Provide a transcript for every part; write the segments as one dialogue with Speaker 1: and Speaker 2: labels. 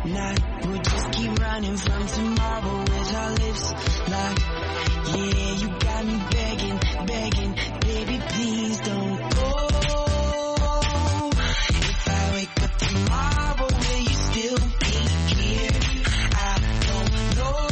Speaker 1: not, we'll just keep running from tomorrow with our lips locked. Yeah, you got me begging, begging, baby, please don't go. If I wake up tomorrow, will you still be here? I don't know.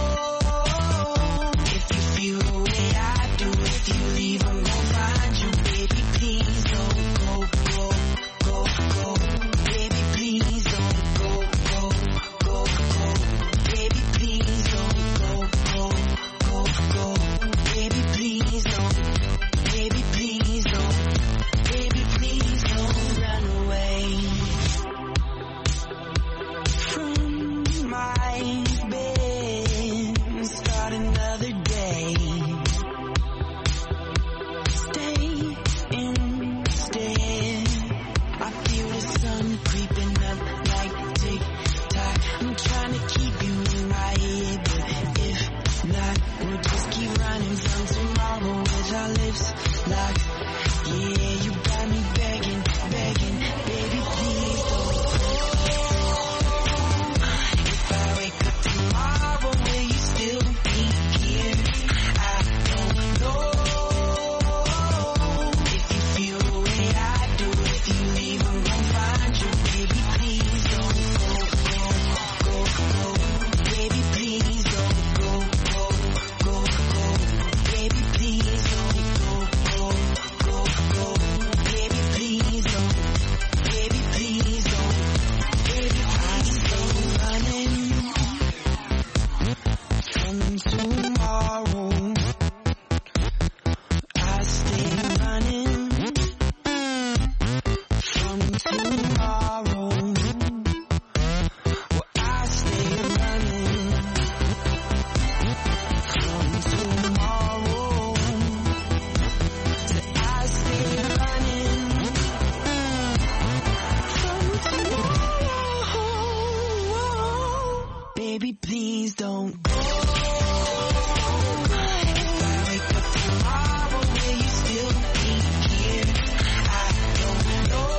Speaker 1: If you feel the way I do, if you leave, I'm gonna find you, baby, please don't go, go, go, go. Baby, please don't go, go, go, go. Baby, please don't go, go, go, go. Baby, please don't. Baby, please don't. Baby, please don't run away from my bed. Start another day. Stay instead. I feel the sun creeping up like tick-tock. I'm trying to keep you in my head, but if not, we'll just keep running from tomorrow with our lips locked. Yeah, you got me begging, begging, baby, please don't go. If I wake up tomorrow, will you still be here? I don't know. If you feel the way I do, if you leave, I'm gonna find you, baby, please don't go, go, go, go. Baby, please don't go, go, go, go. Baby, please don't go, go, go, go. Baby, please don't. Baby, please don't. Baby, please don't. Running from tomorrow. I stay running from tomorrow. Well, I stay running from tomorrow. So I stay running from tomorrow. Baby, please don't go. If I wake up tomorrow, will you still be here? I don't know.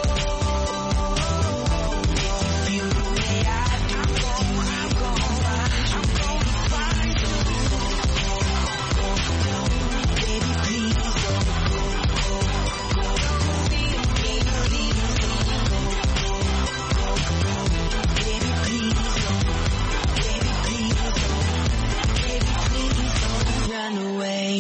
Speaker 1: If you feel the way I do, if you leave, gonna find you, baby, please don't go, go, go, go. Baby, please don't go, go, go, go. Baby, please don't go, go, go, go. Baby, please don't. Baby, please don't. Baby, please don't run away.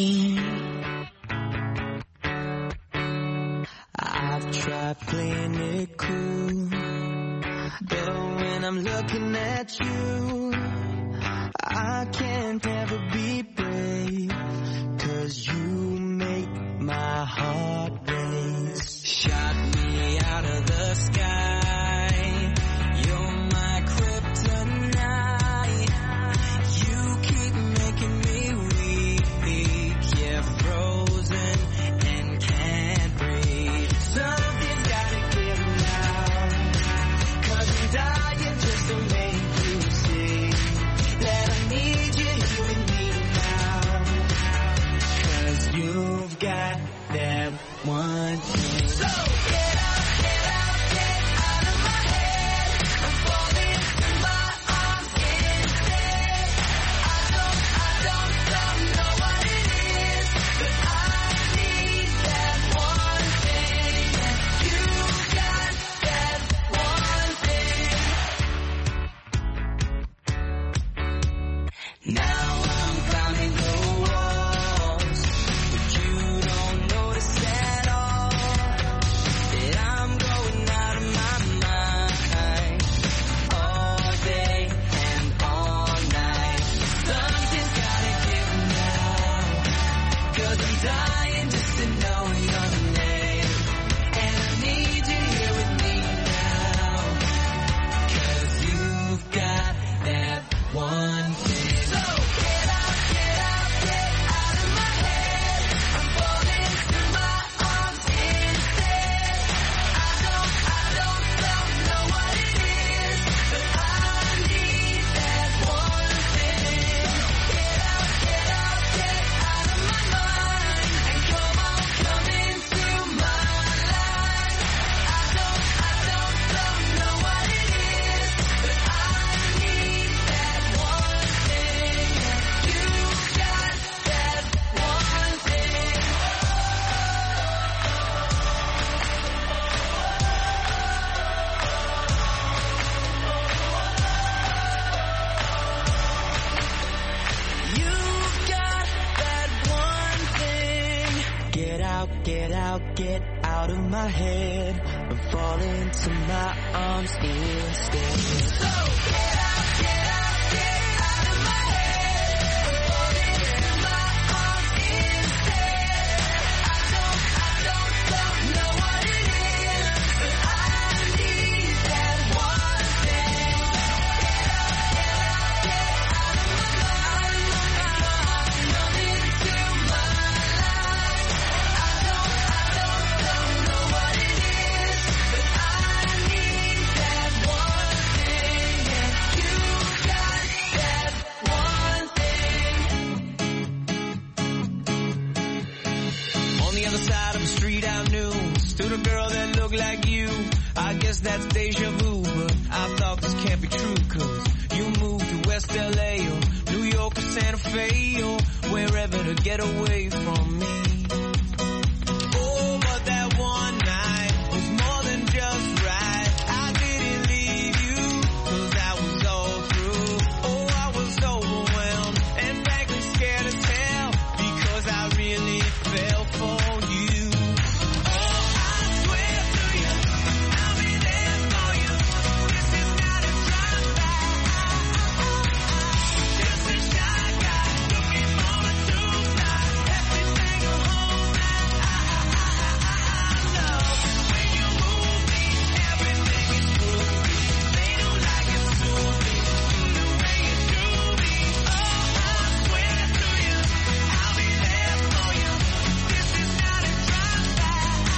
Speaker 1: I've tried playing it cool, but when I'm looking at you, I can't ever be brave, 'cause you make my heart race. Shot me out of the sky, you're my kryptonite. You keep making me weak, yeah, frozen and can't breathe. Something's gotta give now, 'cause I'm dying just to make you see that I need you here with me now. 'Cause you've got that one thing. So get out, get out, get out of my head. I'm falling in my arms instead. I don't know what it is, but I need that one thing. You got that one thing. Now I'm climbing the walls, but you don't notice at all that I'm going out of my mind all day and all night. Something's gotta give now, 'cause I'm dying just to know your name, and I need you here with me now, 'cause you've got that one thing. So get out of my head and fall into my arms instead. So get out, get out, get out of my head and fall into my arms instead. I don't know what it is, but I need that one thing. Get out, get out, get out of my mind and come into my life. I don't know what it is, but I need that one thing, and you got that one thing. On the other side of the street I knew stood a girl that looked like you. I guess that's deja vu, but I thought this can't be true, 'cause you moved to West LA or New York or Santa Fe or wherever to get away from me. Oh, but that one night was more than just right. I didn't leave you 'cause I was all through. Oh, I was overwhelmed and frankly scared as hell because I really fell for you. Oh, I swear to you, I'll be there for you. This is not a drive-by. Just a shy guy looking for a two-fly. Everything will hold back. I know when you move me, everything is groovy. They don't like it smoothly, the way you do me. Oh, I swear to you, I'll be there for you. This is not a drive-by.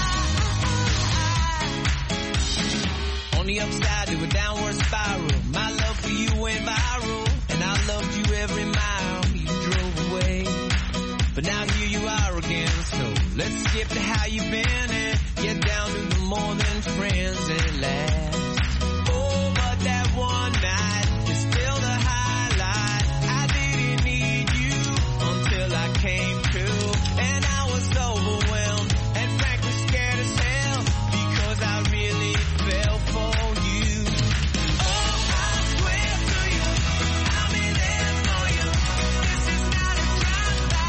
Speaker 1: On the upside to a downward spiral, my love for you went viral, and I loved you every mile you drove away. But now here you are again, so let's skip to how you've been and get down to the more than friends at last. Oh, but that one night is still the highlight. I didn't need you until I came to, and I was overwhelmed and frankly scared as hell because I really fell for you. Oh, I swear to you, I'll be there for you. This is not a drive-by.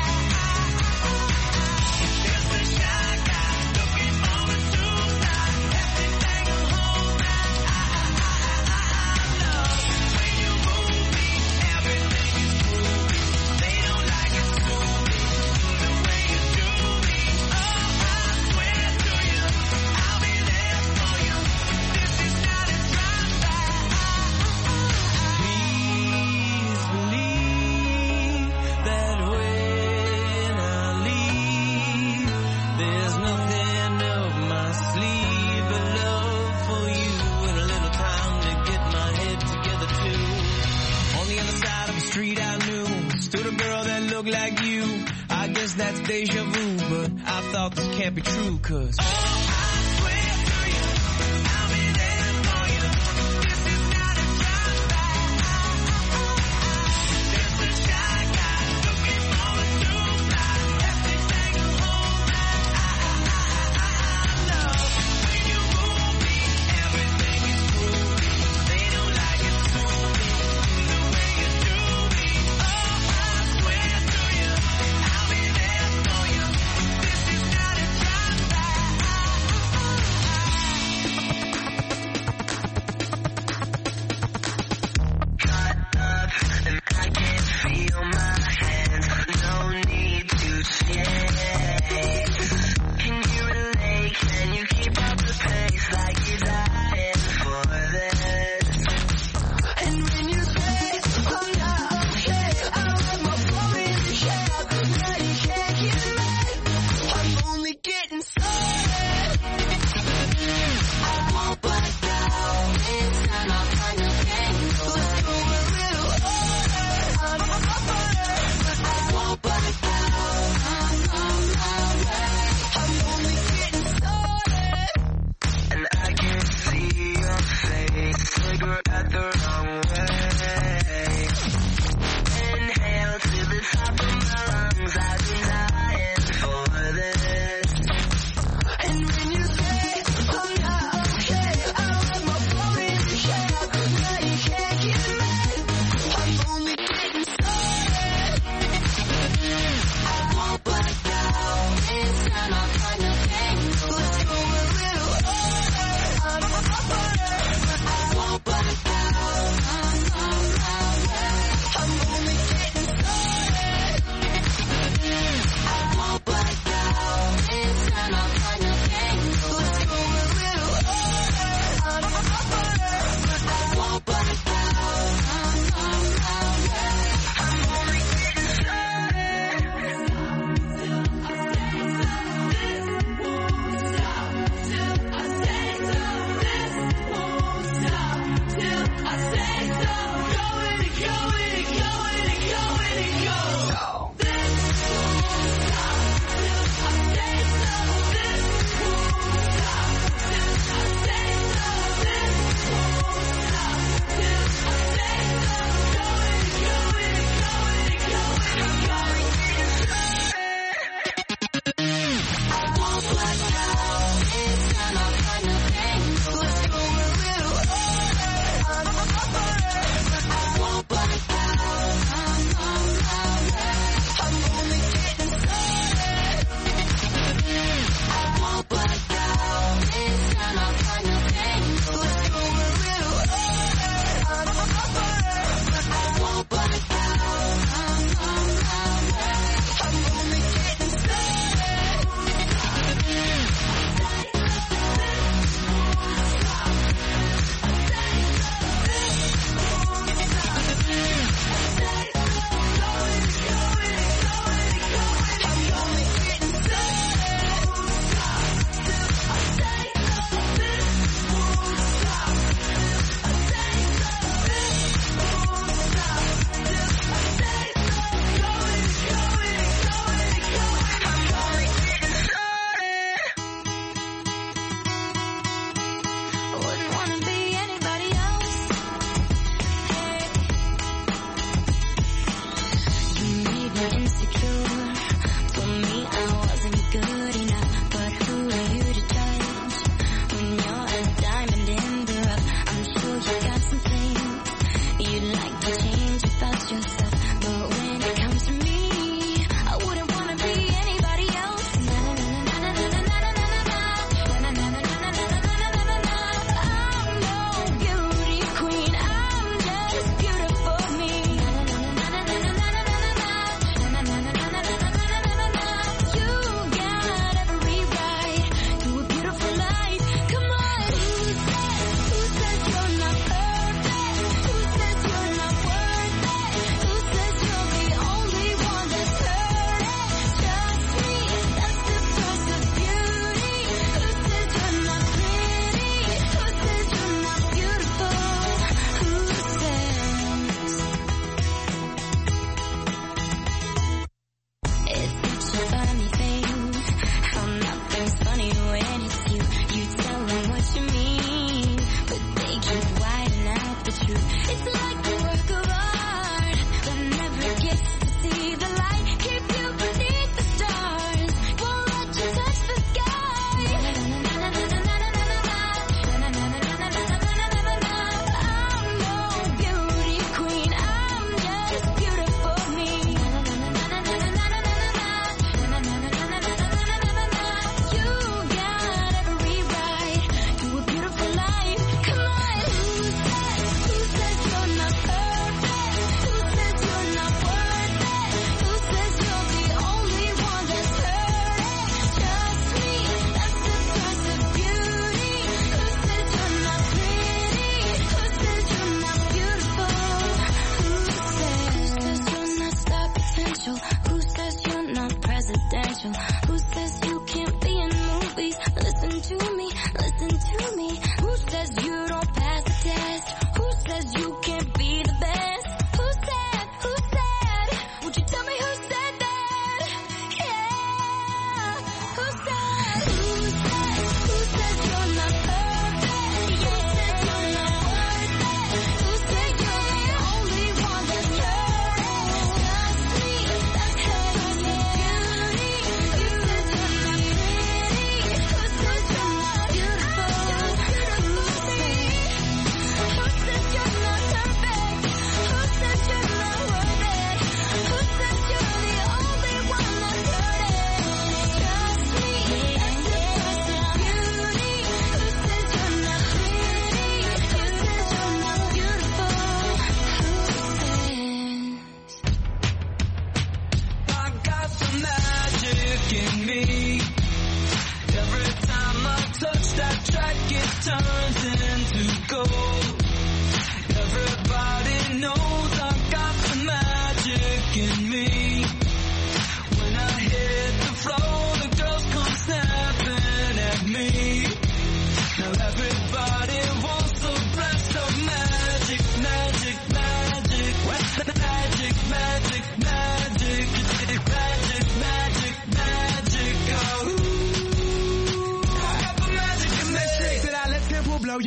Speaker 1: Just a shy guy looking for a two-fly. Everything will hold back. I know when you move me, everything is groovy. They don't like it smoothly, the way you do me. Oh, I swear to you, I'll be there for you. This is not a drive-by. Please believe that when I leave, there's nothing up my sleeve but love for you and a little time to get my head together too. On the other side of the street I knew stood a girl that looked like you. I guess that's deja vu, but I thought this can't be true, 'cause oh, I swear to you, I'll be there for you. This is not a drive-by. Just a shy guy looking for a two-fly. Everything will hold back. I know when you move me, everything is groovy. They don't like it smoothly, the way you do me. Oh, I swear to you, I'll be there for you. This is not a drive-by.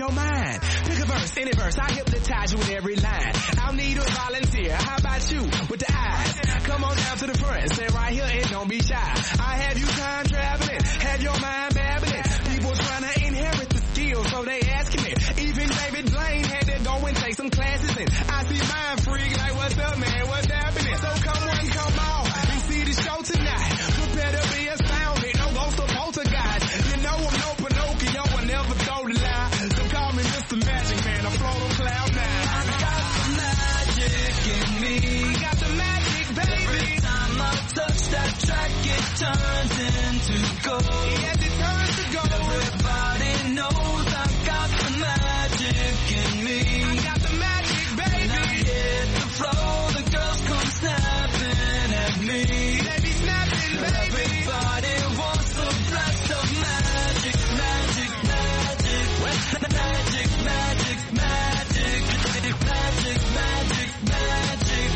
Speaker 2: your mind. Pick a verse, any verse, I hypnotize you with every line. I'll need a volunteer, how about you with the eyes? Come on down to the front, stay right here and don't be shy. I have you time traveling, have your mind babbling. People trying to inherit the skills, so they asking it. Even David Blaine had to go and take some classes in. I see Mind Freak like, what's up, man, what's happening? So come on, come on, and see the show tonight. Prepare to be astounded, no ghost of poltergeist. You know I'm no Pinocchio, I never throw the line. So call me Mr. Magic Man, I float on cloud nine.
Speaker 1: I got the magic in me.
Speaker 2: I got the magic, baby.
Speaker 1: Every time I touch that track, it turns into gold.
Speaker 2: Yes, it turns to gold.
Speaker 1: Everybody knows I got the magic in me.
Speaker 2: I got the magic, baby.
Speaker 1: When I hit the floor, the girls come snapping at me.
Speaker 2: They be snapping, baby.
Speaker 1: Everybody wants a blast of magic, magic, magic, magic, magic, magic, magic, magic, magic,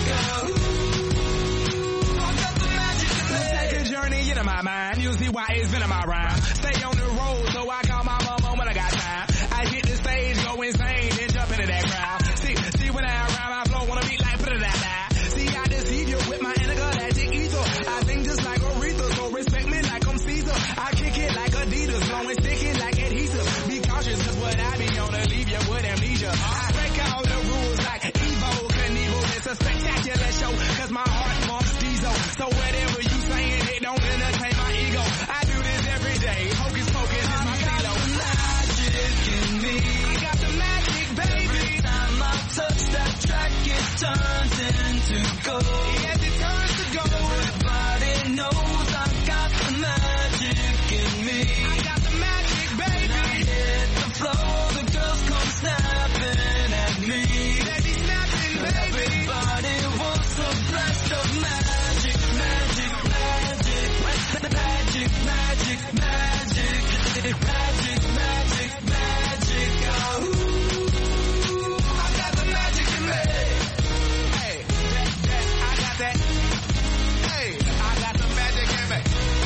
Speaker 1: ooh, I got the magic in me.
Speaker 2: Let's take a journey into my mind. You'll see why it's been in my rhyme. Stay on the road, so I call my mama when I got time. I hit the stage, go insane, then jump into that crowd. See when I rhyme, I flow on a beat like put-a-da-da. See, I deceive you with my intergalactic ether. I think just like Aretha, so respect me like I'm Caesar. I kick it like Adidas, blowing sticky like adhesive. Be cautious, cause what I be on to leave you with amnesia. I break all the rules like Evo Knievel. It's a spectacular show, cause my heart pumps diesel. So whatever you saying, it don't entertain my ego. I do this every day. Hocus pocus is my stilo.
Speaker 1: Magic in me.
Speaker 2: I got the magic, baby.
Speaker 1: Every time I touch that track, it turns into gold.
Speaker 2: Yes, it turns to gold.
Speaker 1: Everybody knows I got the magic in me.
Speaker 2: I got the magic, baby.
Speaker 1: When I hit the floor, the girls come snapping at me.
Speaker 2: They be snapping, baby.
Speaker 1: Everybody wants a blast of magic, magic, magic, magic, magic, magic, magic, magic, magic, ooh, I got the magic in me.
Speaker 2: Hey, I got that. Hey, I got the magic in me.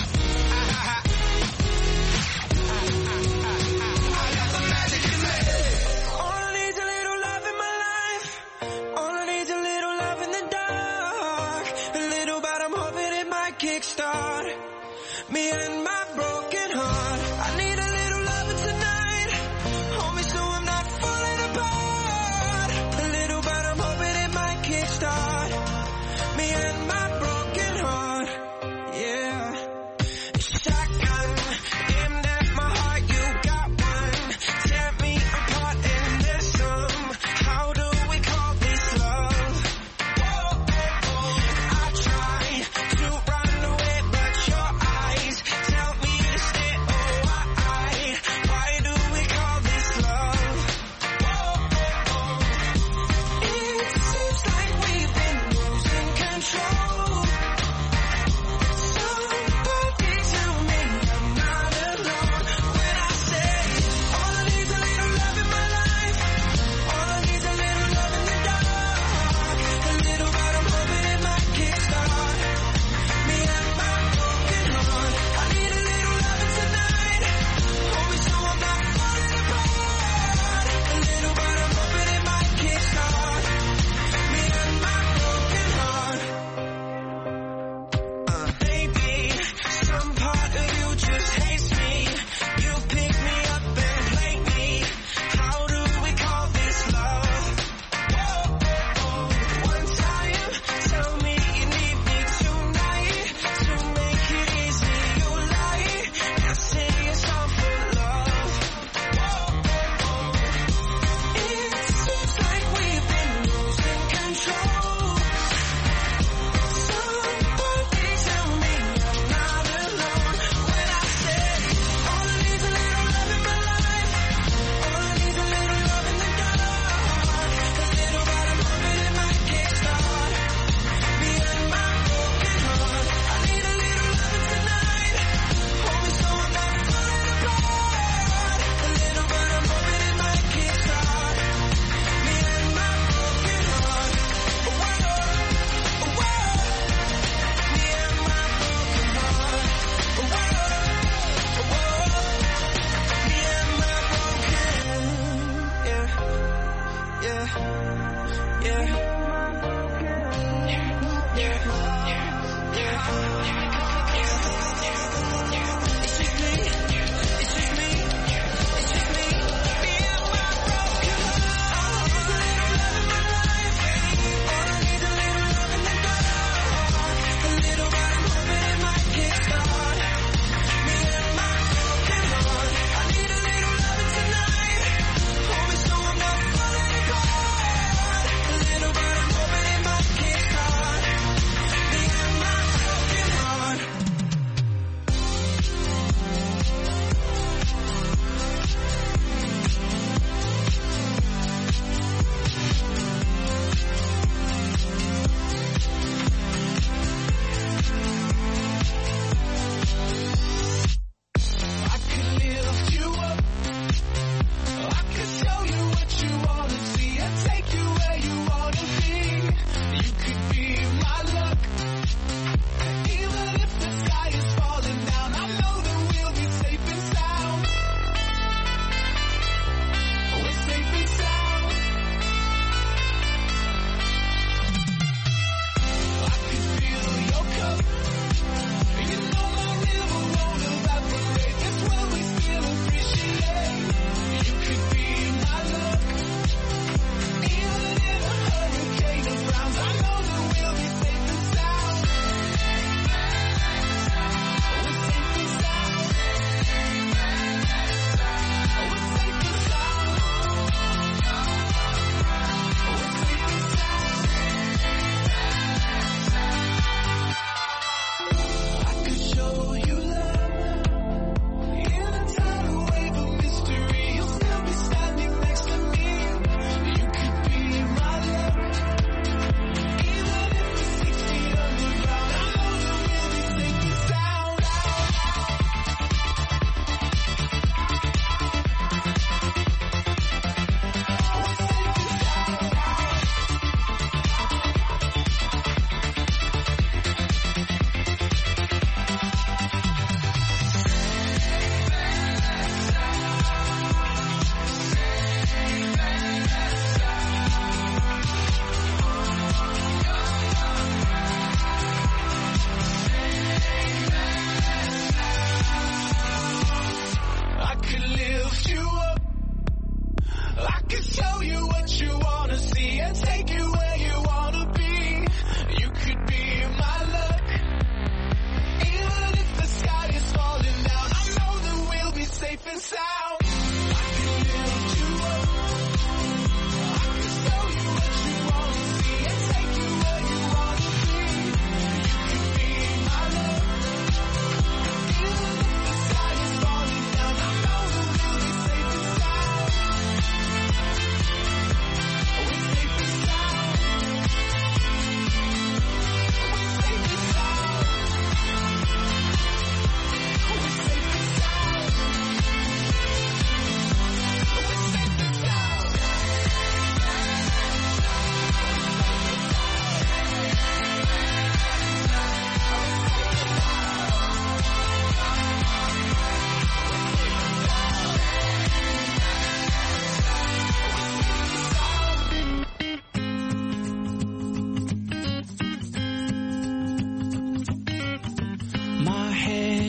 Speaker 2: I got the magic in me.
Speaker 1: All I need's a little love in my life. All I need's a little love in the dark. A little, but I'm hoping it might kickstart me and my broken heart. I need a little loving tonight. Hold me so I'm not falling apart. A little, but I'm hoping it might kickstart me and my broken heart. Yeah. Shotgun, aimed at my heart, you got one. Tear me apart and there's some. How do we call this love? I try to run away, but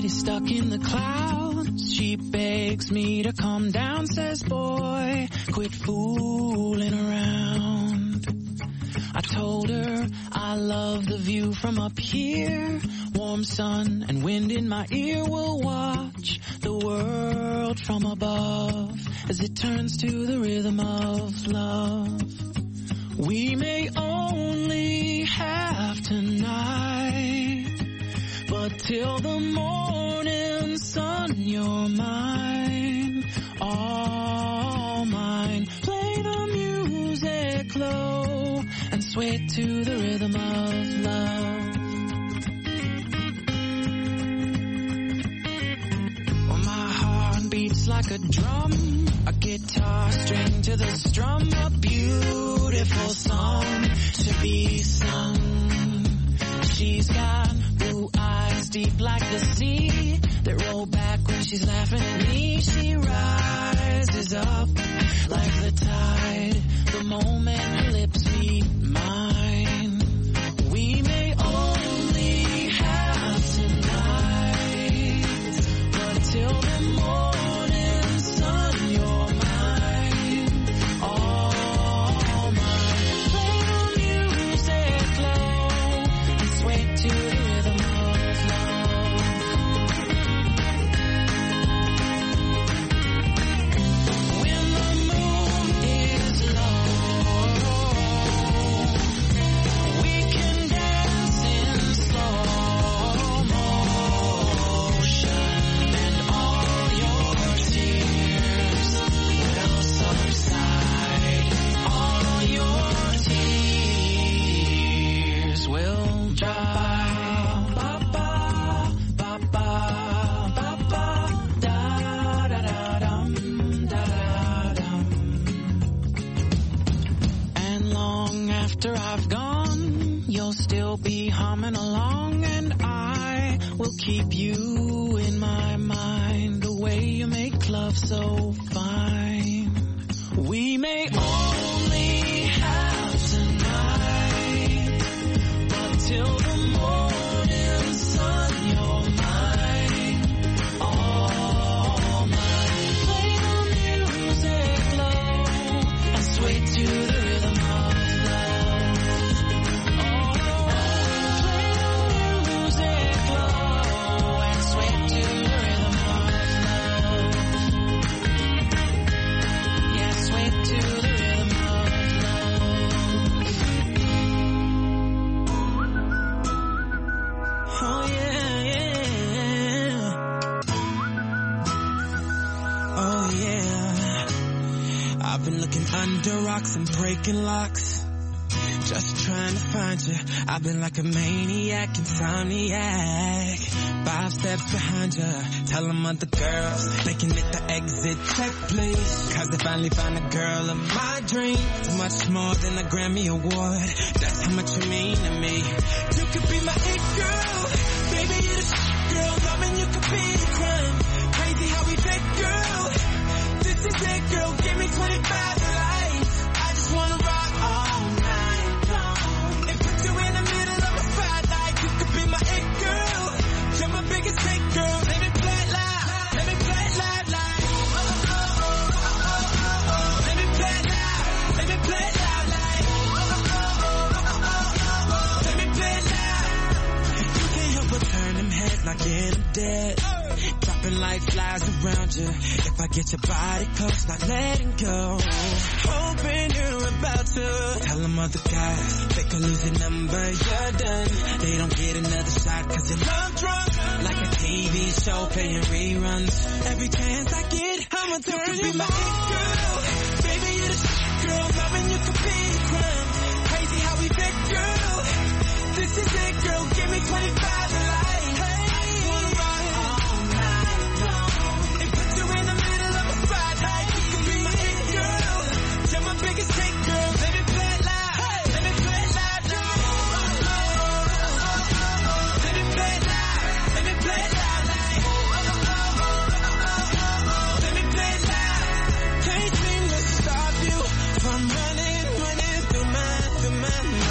Speaker 1: head is stuck in the clouds. She begs me to come down, says, boy, quit fooling around. I told her I love the view from up here. Warm sun and wind in my ear. Will watch the world from above as it turns to the rhythm of love. We may only have tonight, but till the morning sun, you're mine, all mine. Play the music low and sway to the rhythm of love. Well, my heart beats like a drum, a guitar string to the strum, a beautiful song to be sung. She's got blue eyes deep like the sea that roll back when she's laughing at me. She rises up like the tide the moment her lips meet mine. We may only have tonight, but till the morning sun, you're mine, all mine. Play the music low and sway to the rhythm of love. When the moon is low, we can dance in slow motion, and all your tears will subside. All your tears will dry. Ba ba ba ba ba ba da da da dum da da dum. And long after I've gone, you'll still be humming along, and I will keep you in my mind. The way you make love so fine. We may only have tonight, but till the morning sun, you're mine, all mine. Play the music low and sway to the rhythm of love. Oh, play the music low and sway to the rhythm of love. Yeah, sway to the rhythm of love. Oh yeah, yeah. Oh yeah. I've been looking under rocks and breaking locks, just trying to find you. I've been like a maniac, insomniac, 5 steps behind you. Tell them other girls they can hit the exit check, please. Cause they finally found a girl of my dreams. Much more than a Grammy Award, that's how much you mean to me. You could be my it girl, baby, you're the shit girl. Loving you could be a crime. Crazy how we fit, girl. This is it, girl. Give me 25 to life. I just wanna rock all night long and put you in the middle of a spotlight. You could be my it girl. You're my biggest hit, girl. Let me play it loud. Let me play it loud, like. Oh, oh, oh, oh, oh, oh, oh. Let me play it loud. Let me play it loud, like. Oh, oh, oh, oh, oh, oh, oh. Let me play it loud. You can't help but turn them heads like you're dead. Dropping like flies around you. If I get your body close, not letting go. Hoping you're about to tell them other guys they could lose your number, you're done. They don't get another shot cause you're love drunk, like a TV show playing reruns. Every chance I get, I'ma turn you my it girl. Baby, you're the shit girl. Loving you could be a crime. Crazy how we fit, girl. This is it, girl. Give me 25